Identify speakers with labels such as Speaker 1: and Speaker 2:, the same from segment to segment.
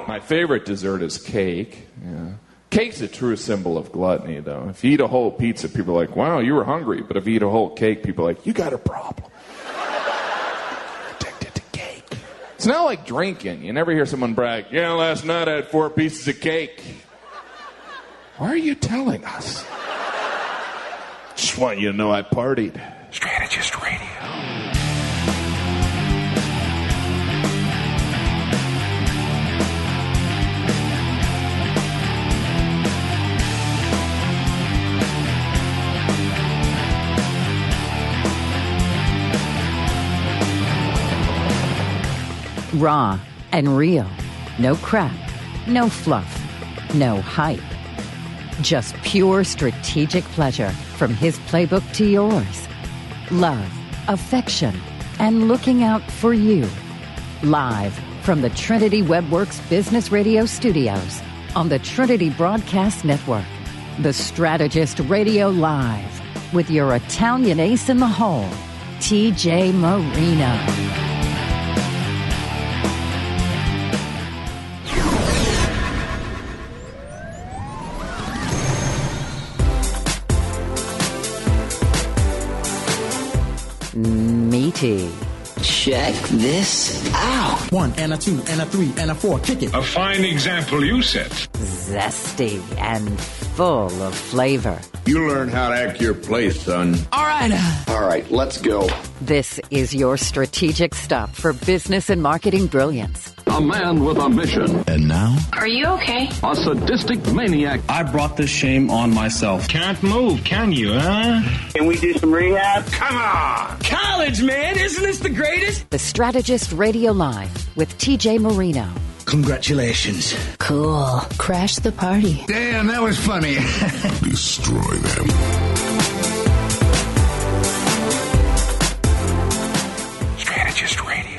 Speaker 1: My favorite dessert is cake. Yeah. Cake's a true symbol of gluttony, though. If you eat a whole pizza, people are like, wow, you were hungry. But if you eat a whole cake, people are like, you got a problem. Addicted to cake. It's not like drinking. You never hear someone brag, yeah, last night I had 4 pieces of cake. Why are you telling us? Just want you to know I partied. Strategist Radio.
Speaker 2: Raw and real. No crap. No fluff. No hype. Just pure strategic pleasure from his playbook to yours. Love, affection, and looking out for you. Live from the Trinity WebWorks Business Radio studios on the Trinity Broadcast Network. The Strategist Radio Live with your Italian ace in the hole, TJ Marino. Meaty.
Speaker 3: Check this out.
Speaker 4: 1 and a 2 and a 3 and a 4. Kick it.
Speaker 5: A fine example you set.
Speaker 2: Zesty and full of flavor.
Speaker 6: You learn how to act your place, son.
Speaker 4: All right,
Speaker 6: let's go.
Speaker 2: This is your strategic stop for business and marketing brilliance.
Speaker 7: A man with a mission.
Speaker 4: And now?
Speaker 8: Are you okay?
Speaker 7: A sadistic maniac.
Speaker 9: I brought this shame on myself.
Speaker 5: Can't move, can you, huh?
Speaker 10: Can we do some rehab?
Speaker 5: Come on!
Speaker 4: College, man! Isn't this the greatest?
Speaker 2: The Strategist Radio Live with TJ Marino.
Speaker 4: Congratulations.
Speaker 8: Cool. Crash the party.
Speaker 6: Damn, that was funny.
Speaker 11: Destroy them.
Speaker 5: Strategist Radio.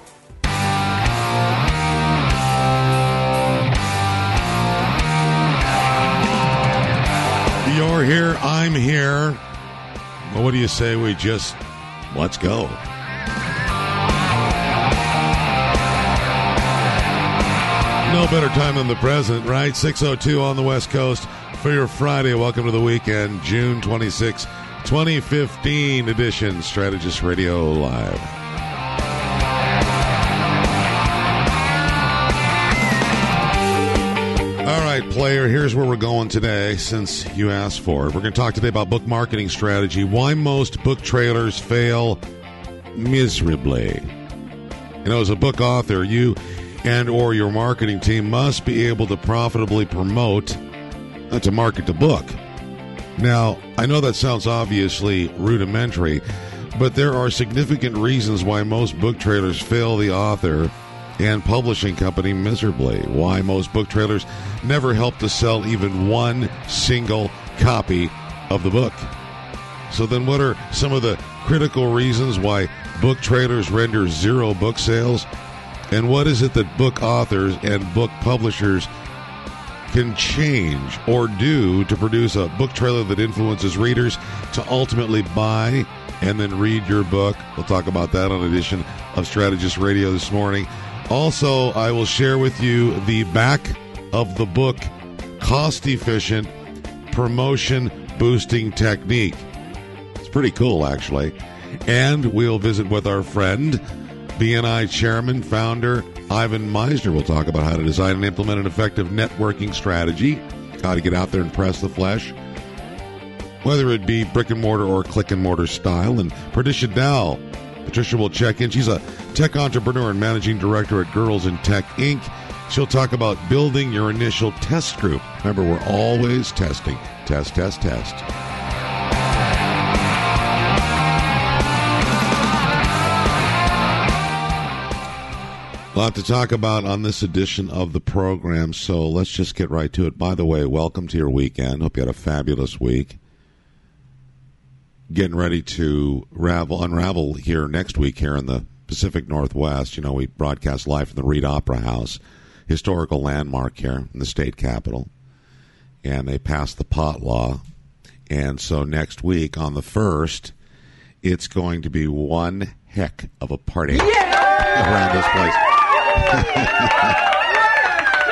Speaker 11: You're here, I'm here. Well, what do you say we just, let's go. No better time than the present, right? 6:02 on the West Coast for your Friday. Welcome to the weekend, June 26, 2015 edition, Strategist Radio Live. All right, player, here's where we're going today since you asked for it. We're going to talk today about book marketing strategy, why most book trailers fail miserably. You know, as a book author, you and or your marketing team must be able to profitably promote, to market the book. Now, I know that sounds obviously rudimentary, but there are significant reasons why most book trailers fail the author and publishing company miserably. Why most book trailers never help to sell even one single copy of the book. So then what are some of the critical reasons why book trailers render zero book sales? And what is it that book authors and book publishers can change or do to produce a book trailer that influences readers to ultimately buy and then read your book? We'll talk about that on an edition of Strategist Radio this morning. Also, I will share with you the back of the book cost-efficient promotion boosting technique. It's pretty cool, actually. And we'll visit with our friend, BNI chairman, founder, Ivan Meisner. We'll talk about how to design and implement an effective networking strategy, how to get out there and press the flesh, whether it be brick and mortar or click and mortar style. And Patricia Dow, Patricia will check in. She's a tech entrepreneur and managing director at Girls in Tech, Inc. She'll talk about building your initial test group. Remember, we're always testing. Test, test, test. A lot to talk about on this edition of the program, so let's just get right to it. By the way, welcome to your weekend. Hope you had a fabulous week. Getting ready to unravel here next week here in the Pacific Northwest. You know, we broadcast live from the Reed Opera House, historical landmark here in the state capitol. And they passed the pot law. And so next week on the 1st, it's going to be one heck of a party around this place.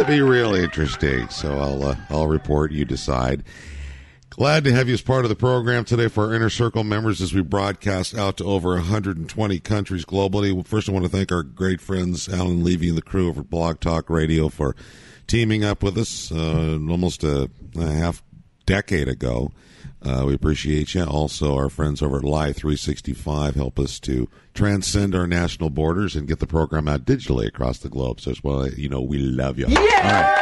Speaker 11: to be real interesting. So I'll report. You decide. Glad to have you as part of the program today for our Inner Circle members as we broadcast out to over 120 countries globally. First, I want to thank our great friends, Alan Levy and the crew over at Blog Talk Radio for teaming up with us almost a half decade ago. We appreciate you. Also, our friends over at Live 365 help us to transcend our national borders and get the program out digitally across the globe. So, as well, you know, we love you. Yeah! All right.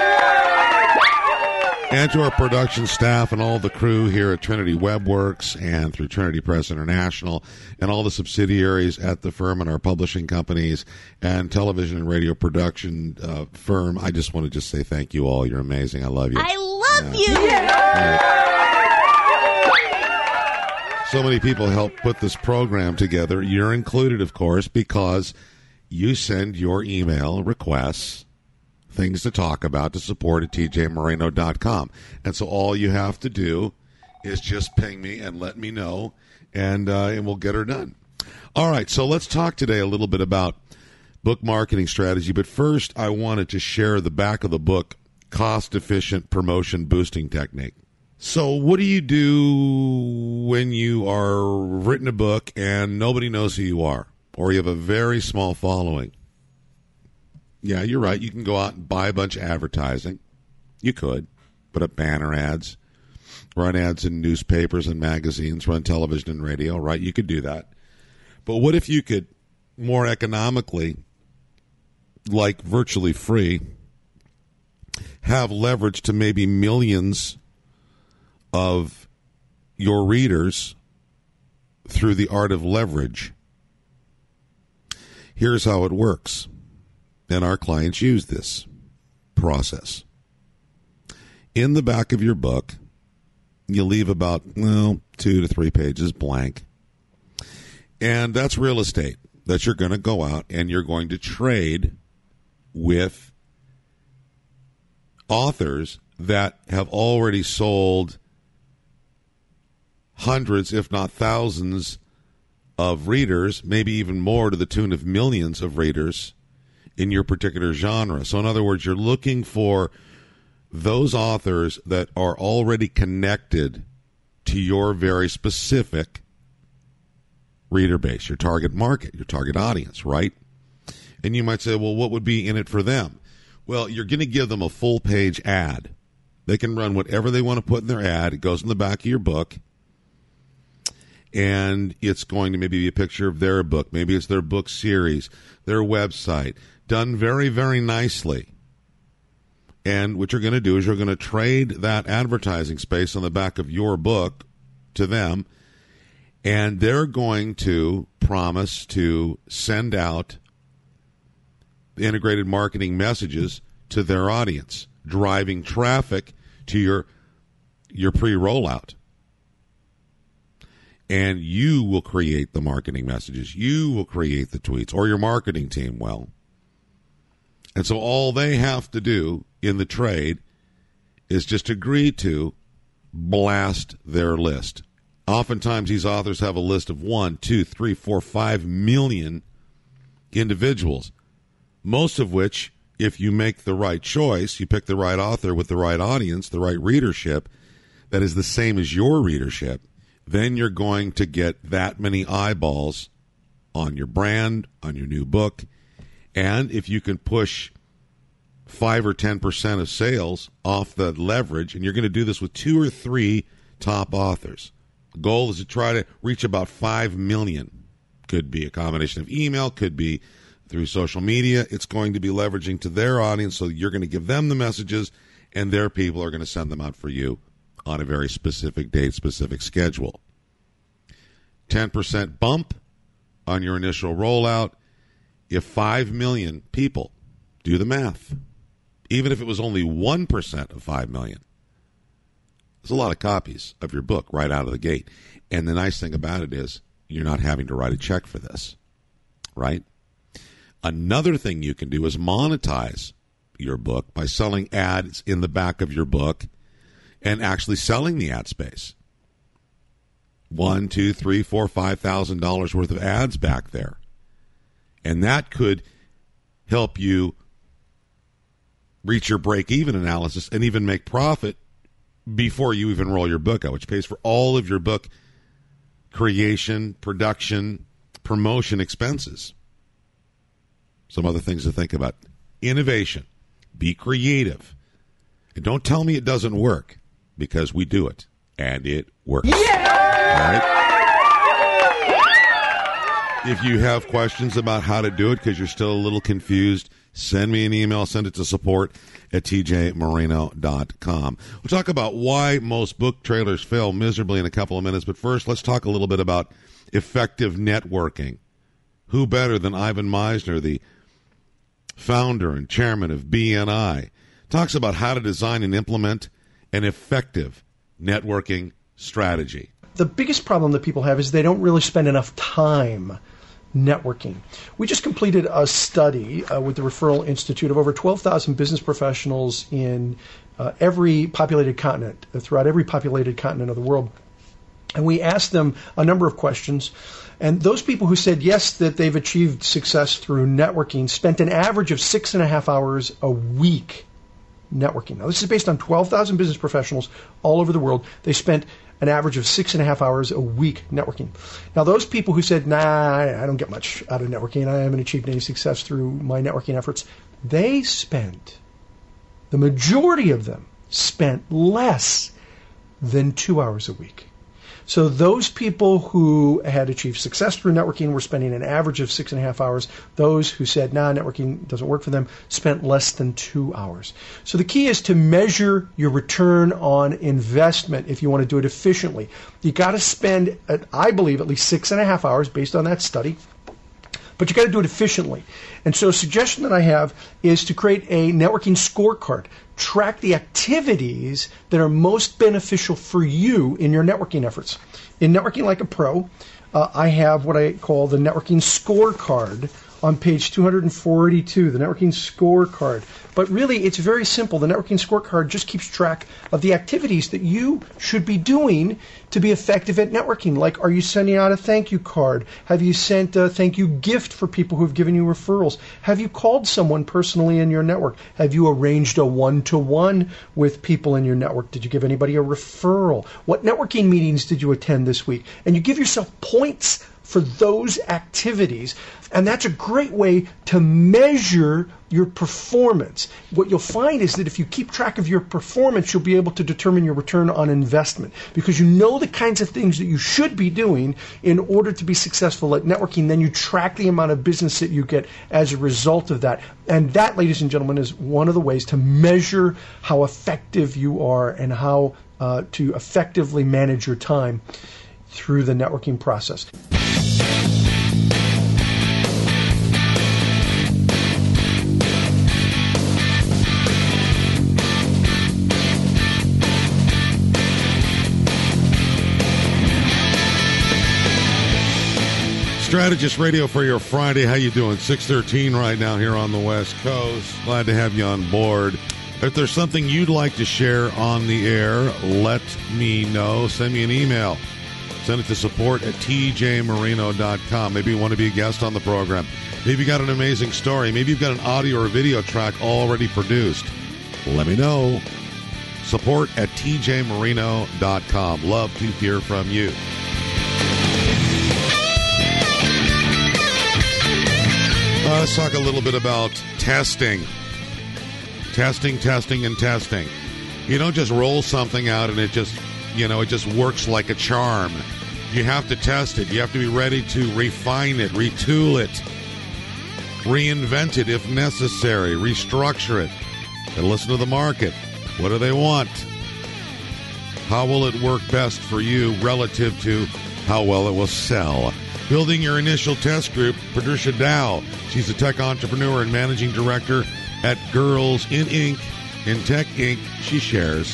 Speaker 11: And to our production staff and all the crew here at Trinity WebWorks and through Trinity Press International and all the subsidiaries at the firm and our publishing companies and television and radio production firm, I just want to say thank you all. You're amazing. I love you.
Speaker 10: I love you.
Speaker 11: So many people help put this program together. You're included, of course, because you send your email requests, things to talk about, to support at tjmoreno.com. And so all you have to do is just ping me and let me know, and we'll get her done. All right, so let's talk today a little bit about book marketing strategy. But first, I wanted to share the back of the book, Cost-Efficient Promotion Boosting Technique. So what do you do when you are written a book and nobody knows who you are, or you have a very small following? Yeah, you're right. You can go out and buy a bunch of advertising. You could put up banner ads, run ads in newspapers and magazines, run television and radio, right? You could do that. But what if you could more economically, like virtually free, have leverage to maybe millions of your readers through the art of leverage? Here's how it works. And our clients use this process. In the back of your book, you leave about 2 to 3 pages blank. And that's real estate that you're going to go out and you're going to trade with authors that have already sold hundreds, if not thousands, of readers, maybe even more, to the tune of millions of readers in your particular genre. So in other words, you're looking for those authors that are already connected to your very specific reader base, your target market, your target audience, right? And you might say, well, what would be in it for them? Well, you're going to give them a full-page ad. They can run whatever they want to put in their ad. It goes in the back of your book. And it's going to maybe be a picture of their book. Maybe it's their book series, their website, done very, very nicely. And what you're going to do is you're going to trade that advertising space on the back of your book to them, and they're going to promise to send out integrated marketing messages to their audience, driving traffic to your pre-rollout. And you will create the marketing messages. You will create the tweets, or your marketing team will. And so all they have to do in the trade is just agree to blast their list. Oftentimes these authors have a list of 1, 2, 3, 4, 5 million individuals, most of which, if you make the right choice, you pick the right author with the right audience, the right readership, that is the same as your readership, then you're going to get that many eyeballs on your brand, on your new book. And if you can push 5 or 10% of sales off the leverage, and you're going to do this with 2 or 3 top authors. The goal is to try to reach about 5 million. Could be a combination of email, could be through social media. It's going to be leveraging to their audience, so you're going to give them the messages, and their people are going to send them out for you on a very specific date, specific schedule. 10% bump on your initial rollout. If 5 million people, do the math, even if it was only 1% of 5 million, there's a lot of copies of your book right out of the gate. And the nice thing about it is you're not having to write a check for this, right? Another thing you can do is monetize your book by selling ads in the back of your book and actually selling the ad space. $1,000, $2,000, $3,000, $4,000, $5,000 worth of ads back there. And that could help you reach your break-even analysis and even make profit before you even roll your book out, which pays for all of your book creation, production, promotion expenses. Some other things to think about. Innovation. Be creative. And don't tell me it doesn't work, because we do it. And it works. Yeah! Right? If you have questions about how to do it because you're still a little confused, send me an email. Send it to support@tjmarino.com. We'll talk about why most book trailers fail miserably in a couple of minutes. But first, let's talk a little bit about effective networking. Who better than Ivan Misner, the founder and chairman of BNI, talks about how to design and implement an effective networking strategy.
Speaker 10: The biggest problem that people have is they don't really spend enough time networking. We just completed a study with the Referral Institute of over 12,000 business professionals in every populated continent, throughout every populated continent of the world. And we asked them a number of questions. And those people who said yes, that they've achieved success through networking, spent an average of 6.5 hours a week networking. Now, this is based on 12,000 business professionals all over the world. They spent an average of 6.5 hours a week networking. Now, those people who said, nah, I don't get much out of networking, I haven't achieved any success through my networking efforts, the majority of them spent less than 2 hours a week. So those people who had achieved success through networking were spending an average of 6.5 hours. Those who said, nah, networking doesn't work for them, spent less than 2 hours. So the key is to measure your return on investment if you want to do it efficiently. You got to spend, I believe, at least 6.5 hours based on that study. But you got to do it efficiently. And so a suggestion that I have is to create a networking scorecard. Track the activities that are most beneficial for you in your networking efforts. In Networking Like a Pro, I have what I call the networking scorecard on page 242, the networking scorecard. But really, it's very simple. The networking scorecard just keeps track of the activities that you should be doing to be effective at networking. Like, are you sending out a thank you card? Have you sent a thank you gift for people who have given you referrals? Have you called someone personally in your network? Have you arranged a one-to-one with people in your network? Did you give anybody a referral? What networking meetings did you attend this week? And you give yourself points for those activities. And that's a great way to measure your performance. What you'll find is that if you keep track of your performance, you'll be able to determine your return on investment, because you know the kinds of things that you should be doing in order to be successful at networking. Then you track the amount of business that you get as a result of that. And that, ladies and gentlemen, is one of the ways to measure how effective you are and how to effectively manage your time through the networking process.
Speaker 11: Strategist Radio for your Friday. How you doing? 6:13 right now here on the West Coast. Glad to have you on board. If there's something you'd like to share on the air, let me know. Send me an email. Send it to support@tjmarino.com. Maybe you want to be a guest on the program. Maybe you got an amazing story. Maybe you've got an audio or video track already produced. Let me know. Support@tjmarino.com. Love to hear from you. Let's talk a little bit about testing. Testing. You don't just roll something out and it just works like a charm. You have to test it. You have to be ready to refine it, retool it, reinvent it if necessary, restructure it, and listen to the market. What do they want? How will it work best for you relative to how well it will sell? Building your initial test group, Patricia Dow. She's a tech entrepreneur and managing director at Girls in Ink. In Tech Inc., she shares.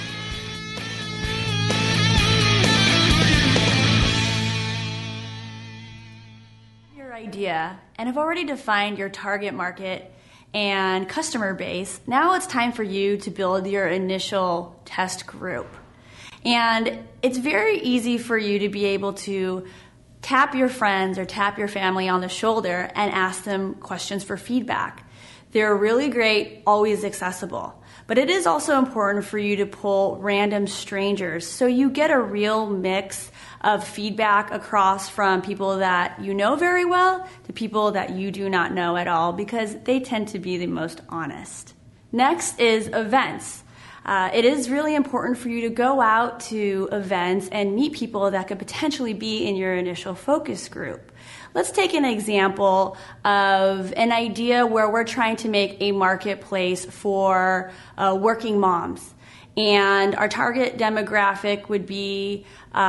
Speaker 12: Your idea and have already defined your target market and customer base. Now it's time for you to build your initial test group. And it's very easy for you to be able to tap your friends or tap your family on the shoulder and ask them questions for feedback. They're really great, always accessible. But it is also important for you to pull random strangers so you get a real mix of feedback across from people that you know very well to people that you do not know at all, because they tend to be the most honest. Next is events. It is really important for you to go out to events and meet people that could potentially be in your initial focus group. Let's take an example of an idea where we're trying to make a marketplace for working moms. And our target demographic would be,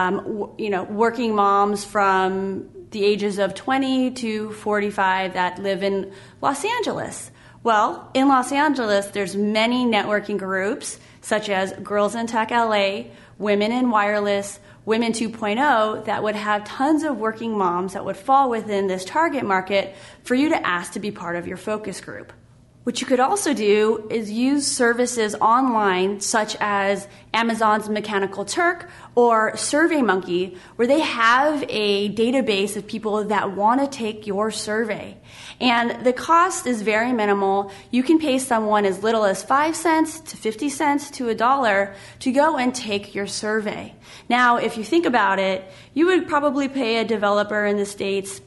Speaker 12: working moms from the ages of 20 to 45 that live in Los Angeles. Well, in Los Angeles, there's many networking groups such as Girls in Tech LA, Women in Wireless, Women 2.0 that would have tons of working moms that would fall within this target market for you to ask to be part of your focus group. What you could also do is use services online such as Amazon's Mechanical Turk or SurveyMonkey, where they have a database of people that want to take your survey. And the cost is very minimal. You can pay someone as little as 5 cents to 50 cents to $1 to go and take your survey. Now, if you think about it, you would probably pay a developer in the States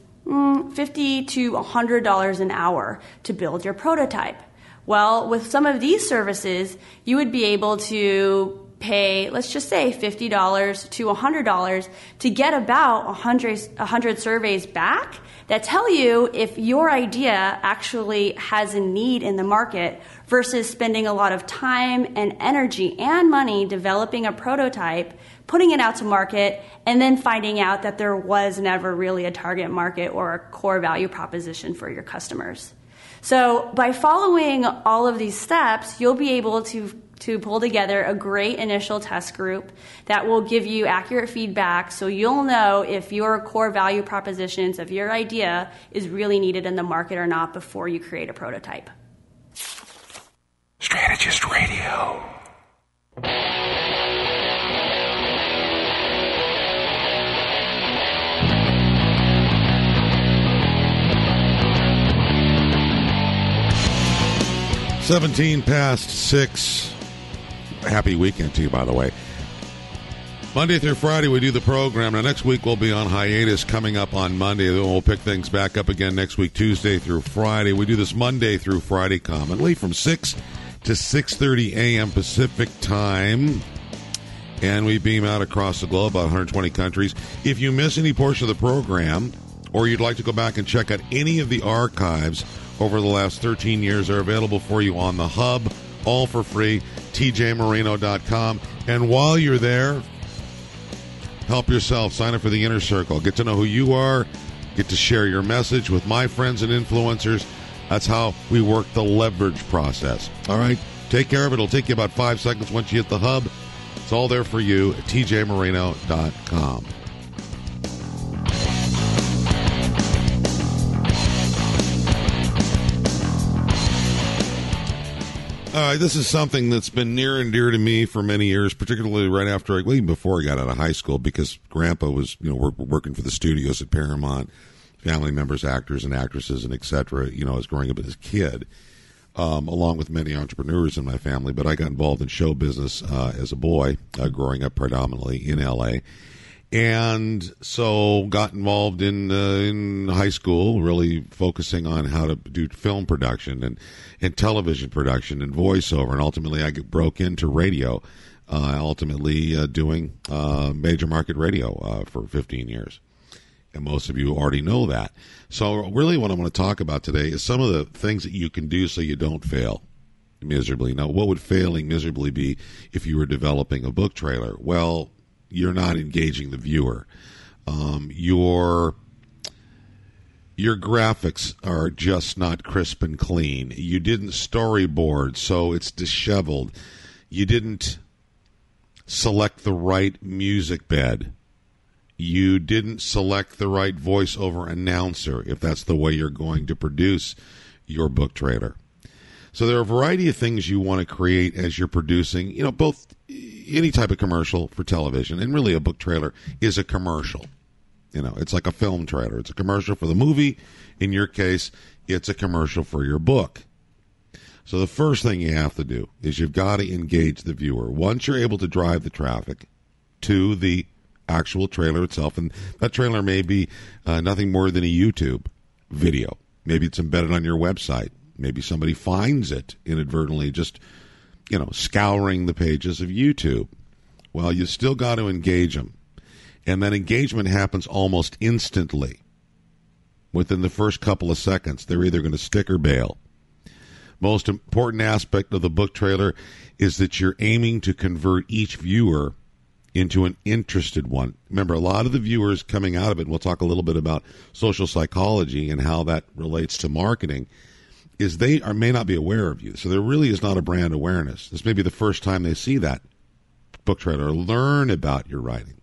Speaker 12: $50 to $100 an hour to build your prototype. Well, with some of these services, you would be able to pay, let's just say $50 to $100 to get about 100 surveys back that tell you if your idea actually has a need in the market versus spending a lot of time and energy and money developing a prototype, putting it out to market, and then finding out that there was never really a target market or a core value proposition for your customers. So by following all of these steps, you'll be able to pull together a great initial test group that will give you accurate feedback so you'll know if your core value propositions of your idea is really needed in the market or not before you create a prototype.
Speaker 5: Strategist Radio.
Speaker 11: Seventeen past 6. Happy weekend to you, by the way. Monday through Friday, we do the program. Now, next week, we'll be on hiatus coming up on Monday. Then we'll pick things back up again next week, Tuesday through Friday. We do this Monday through Friday commonly from 6 to 6:30 a.m. Pacific time. And we beam out across the globe, about 120 countries. If you miss any portion of the program, or you'd like to go back and check out any of the archives over the last 13 years, are available for you on the hub, all for free, tjmarino.com. And while you're there, help yourself. Sign up for the Inner Circle. Get to know who you are. Get to share your message with my friends and influencers. That's how we work the leverage process. All right? Take care of it. It'll take you about 5 seconds once you hit the hub. It's all there for you at tjmarino.com. This is something that's been near and dear to me for many years, particularly right after, even before I got out of high school, because Grandpa was, working for the studios at Paramount, family members, actors and actresses, and et cetera. I was growing up as a kid, along with many entrepreneurs in my family, but I got involved in show business as a boy, growing up predominantly in L.A., and so got involved in high school, really focusing on how to do film production and television production and voiceover. And ultimately, I broke into radio, doing major market radio for 15 years. And most of you already know that. So really what I want to talk about today is some of the things that you can do so you don't fail miserably. Now, what would failing miserably be if you were developing a book trailer? Well, you're not engaging the viewer. Your graphics are just not crisp and clean. You didn't storyboard, so it's disheveled. You didn't select the right music bed. You didn't select the right voiceover announcer, if that's the way you're going to produce your book trailer. So there are a variety of things you want to create as you're producing, both any type of commercial for television, and really a book trailer is a commercial. You know, it's like a film trailer. It's a commercial for the movie. In your case, it's a commercial for your book. So the first thing you have to do is you've got to engage the viewer. Once you're able to drive the traffic to the actual trailer itself, and that trailer may be nothing more than a YouTube video. Maybe it's embedded on your website. Maybe somebody finds it inadvertently, just, you know, scouring the pages of YouTube. Well, you still got to engage them. And that engagement happens almost instantly. Within the first couple of seconds, they're either going to stick or bail. Most important aspect of the book trailer is that you're aiming to convert each viewer into an interested one. Remember, a lot of the viewers coming out of it, and we'll talk a little bit about social psychology and how that relates to marketing, is they may not be aware of you. So there really is not a brand awareness. This may be the first time they see that book trailer or learn about your writing.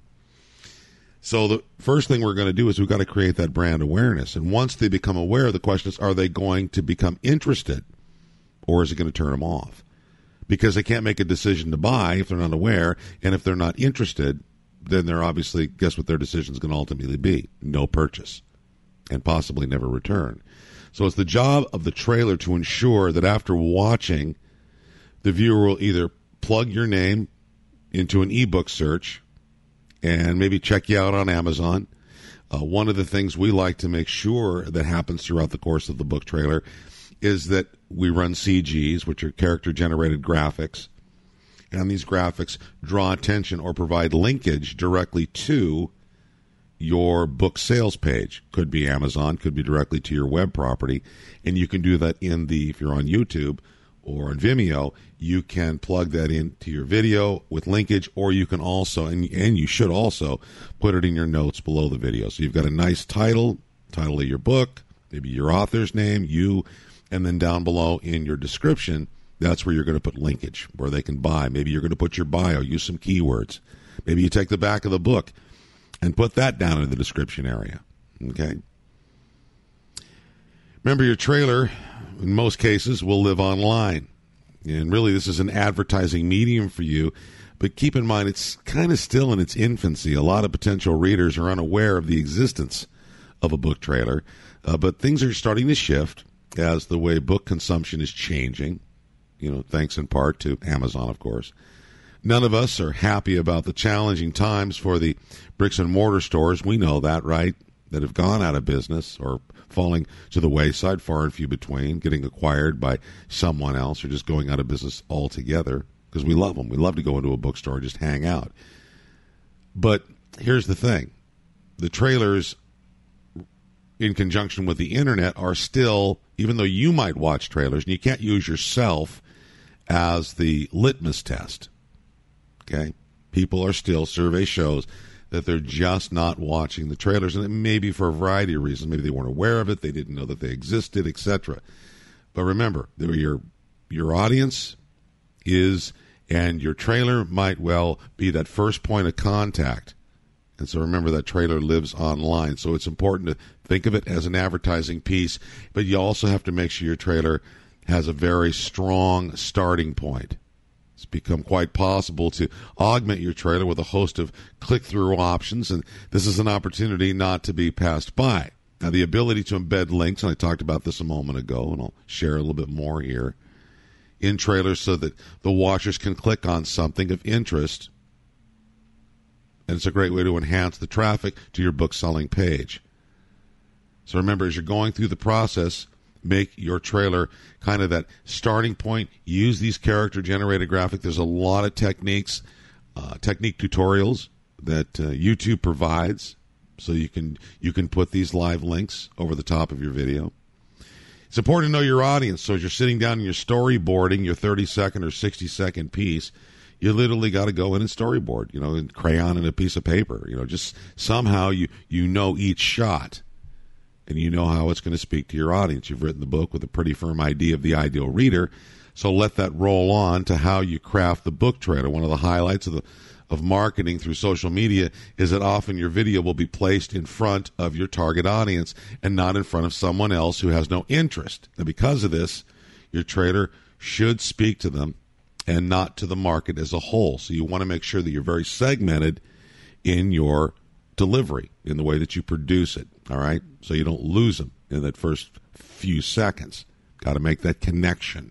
Speaker 11: So the first thing we're going to do is we've got to create that brand awareness. And once they become aware, the question is, are they going to become interested, or is it going to turn them off? Because they can't make a decision to buy if they're not aware, and if they're not interested, then they're obviously, guess what their decision is going to ultimately be? No purchase, and possibly never return. So it's the job of the trailer to ensure that after watching, the viewer will either plug your name into an ebook search and maybe check you out on Amazon. One of the things we like to make sure that happens throughout the course of the book trailer is that we run CGs, which are character-generated graphics, and these graphics draw attention or provide linkage directly to your book sales page. Could be Amazon, could be directly to your web property, and you can do that if you're on YouTube or on Vimeo, you can plug that into your video with linkage, or you can also, and you should also, put it in your notes below the video. So you've got a nice title of your book, maybe your author's name, you, and then down below in your description, that's where you're going to put linkage, where they can buy. Maybe you're going to put your bio, use some keywords. Maybe you take the back of the book and put that down in the description area. Okay? Remember, your trailer, in most cases, will live online. And really, this is an advertising medium for you. But keep in mind, it's kind of still in its infancy. A lot of potential readers are unaware of the existence of a book trailer. But things are starting to shift as the way book consumption is changing, thanks in part to Amazon, of course. None of us are happy about the challenging times for the bricks and mortar stores. We know that, right? That have gone out of business or falling to the wayside, far and few between, getting acquired by someone else, or just going out of business altogether, because we love them. We love to go into a bookstore and just hang out. But here's the thing. The trailers, in conjunction with the internet, are still, even though you might watch trailers, and you can't use yourself as the litmus test, okay? People are still, survey shows that they're just not watching the trailers, and it may be for a variety of reasons. Maybe they weren't aware of it, they didn't know that they existed, etc. But remember, your audience is, and your trailer might well be that first point of contact. And so remember, that trailer lives online. So it's important to think of it as an advertising piece, but you also have to make sure your trailer has a very strong starting point. It's become quite possible to augment your trailer with a host of click-through options, and this is an opportunity not to be passed by. Now, the ability to embed links, and I talked about this a moment ago, and I'll share a little bit more here, in trailers so that the watchers can click on something of interest, and it's a great way to enhance the traffic to your book-selling page. So remember, as you're going through the process, make your trailer kind of that starting point. Use these character-generated graphics. There's a lot of technique tutorials that YouTube provides, so you can put these live links over the top of your video. It's important to know your audience. So as you're sitting down and you're storyboarding your 30-second or 60-second piece, you literally got to go in and storyboard, in crayon and a piece of paper. Just somehow you know each shot. And you know how it's going to speak to your audience. You've written the book with a pretty firm idea of the ideal reader, so let that roll on to how you craft the book trailer. One of the highlights of marketing through social media is that often your video will be placed in front of your target audience and not in front of someone else who has no interest. And because of this, your trailer should speak to them and not to the market as a whole. So you want to make sure that you're very segmented in your delivery, in the way that you produce it, all right? So you don't lose them in that first few seconds. Got to make that connection.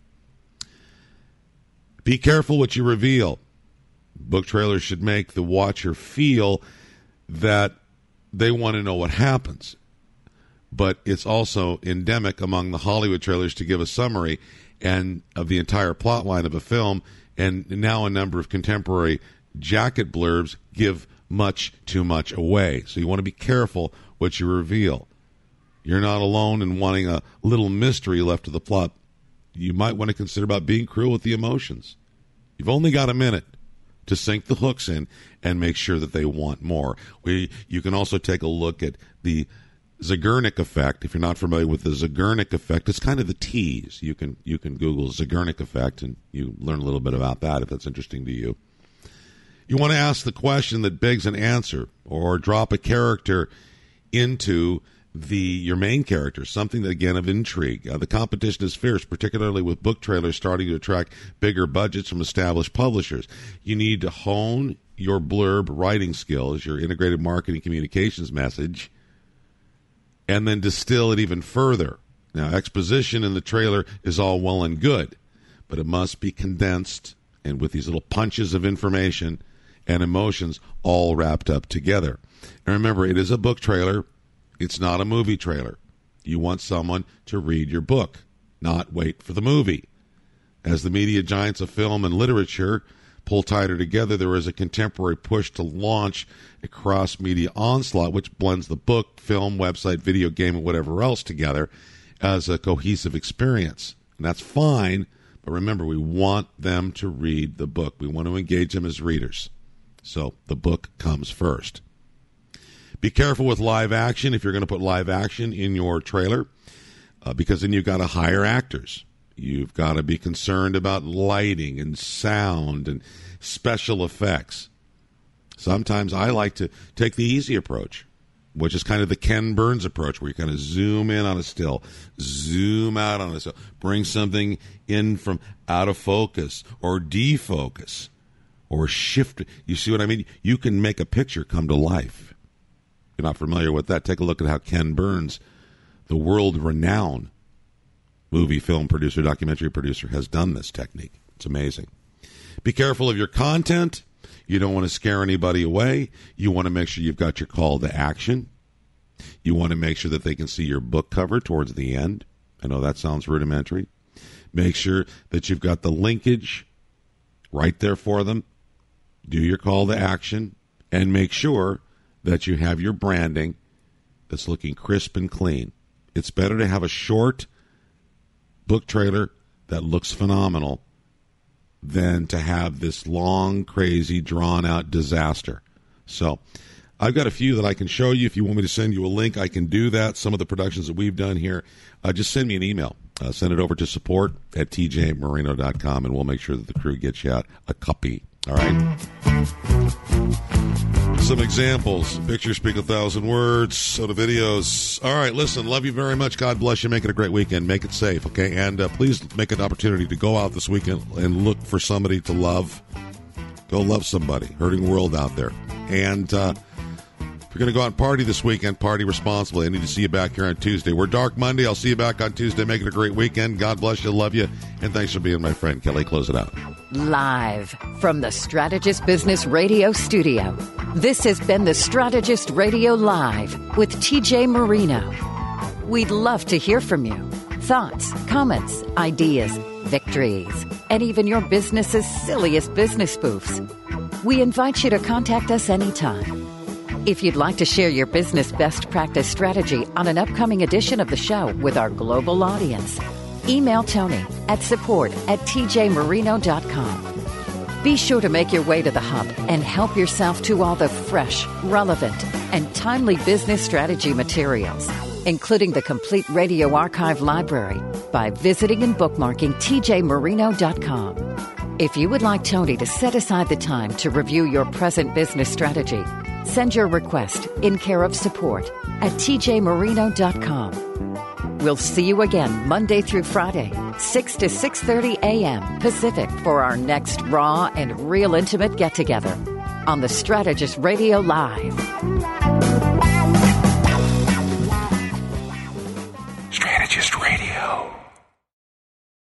Speaker 11: Be careful what you reveal. Book trailers should make the watcher feel that they want to know what happens. But it's also endemic among the Hollywood trailers to give a summary and of the entire plot line of a film, and now a number of contemporary jacket blurbs give much too much away. So you want to be careful what you reveal. You're not alone in wanting a little mystery left to the plot. You might want to consider about being cruel with the emotions. You've only got a minute to sink the hooks in and make sure that they want more. You can also take a look at the Zeigarnik effect. If you're not familiar with the Zeigarnik effect, it's kind of the tease. You can Google Zeigarnik effect and you learn a little bit about that if that's interesting to you. You want to ask the question that begs an answer, or drop a character into your main character, something that, again, of intrigue. The competition is fierce, particularly with book trailers starting to attract bigger budgets from established publishers. You need to hone your blurb writing skills, your integrated marketing communications message, and then distill it even further. Now, exposition in the trailer is all well and good, but it must be condensed and with these little punches of information and emotions all wrapped up together. And remember, it is a book trailer. It's not a movie trailer. You want someone to read your book, not wait for the movie. As the media giants of film and literature pull tighter together, there is a contemporary push to launch a cross-media onslaught which blends the book, film, website, video game, and whatever else together as a cohesive experience. And that's fine, but remember, we want them to read the book. We want to engage them as readers. So the book comes first. Be careful with live action if you're going to put live action in your trailer, because then you've got to hire actors. You've got to be concerned about lighting and sound and special effects. Sometimes I like to take the easy approach, which is kind of the Ken Burns approach, where you kind of zoom in on a still, zoom out on a still, bring something in from out of focus or defocus or shift. You see what I mean? You can make a picture come to life. If you're not familiar with that, take a look at how Ken Burns, the world-renowned movie, film producer, documentary producer, has done this technique. It's amazing. Be careful of your content. You don't want to scare anybody away. You want to make sure you've got your call to action. You want to make sure that they can see your book cover towards the end. I know that sounds rudimentary. Make sure that you've got the linkage right there for them. Do your call to action, and make sure that you have your branding that's looking crisp and clean. It's better to have a short book trailer that looks phenomenal than to have this long, crazy, drawn-out disaster. So I've got a few that I can show you. If you want me to send you a link, I can do that. Some of the productions that we've done here, just send me an email. Send it over to support@tjmarino.com, and we'll make sure that the crew gets you out a copy. All right? Some examples. Pictures speak 1,000 words. So do videos. All right, listen, love you very much. God bless you. Make it a great weekend. Make it safe, okay? And please make an opportunity to go out this weekend and look for somebody to love. Go love somebody. Hurting world out there. And if you're going to go out and party this weekend, party responsibly. I need to see you back here on Tuesday. We're Dark Monday. I'll see you back on Tuesday. Make it a great weekend. God bless you. Love you. And thanks for being my friend. Kelly, close it out.
Speaker 2: Live from the Strategist Business Radio studio, this has been the Strategist Radio Live with TJ Marino. We'd love to hear from you. Thoughts, comments, ideas, victories, and even your business's silliest business spoofs. We invite you to contact us anytime. If you'd like to share your business best practice strategy on an upcoming edition of the show with our global audience, email Tony at support@tjmarino.com. Be sure to make your way to the hub and help yourself to all the fresh, relevant, and timely business strategy materials, including the complete radio archive library, by visiting and bookmarking tjmarino.com. If you would like Tony to set aside the time to review your present business strategy, send your request in care of support@tjmarino.com. We'll see you again Monday through Friday, 6 to 6:30 a.m. Pacific, for our next raw and real intimate get-together on the Strategist Radio Live.